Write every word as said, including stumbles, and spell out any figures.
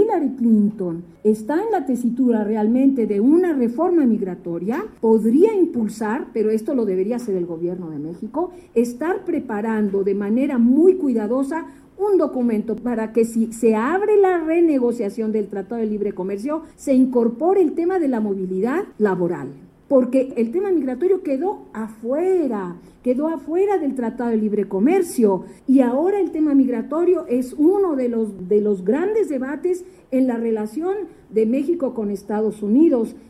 Hillary Clinton está en la tesitura realmente de una reforma migratoria, podría impulsar, pero esto lo debería hacer el gobierno de México, estar preparando de manera muy cuidadosa un documento para que si se abre la renegociación del Tratado de Libre Comercio, se incorpore el tema de la movilidad laboral. Porque el tema migratorio quedó afuera, quedó afuera del Tratado de Libre Comercio y ahora el tema migratorio es uno de los, de los grandes debates en la relación de México con Estados Unidos.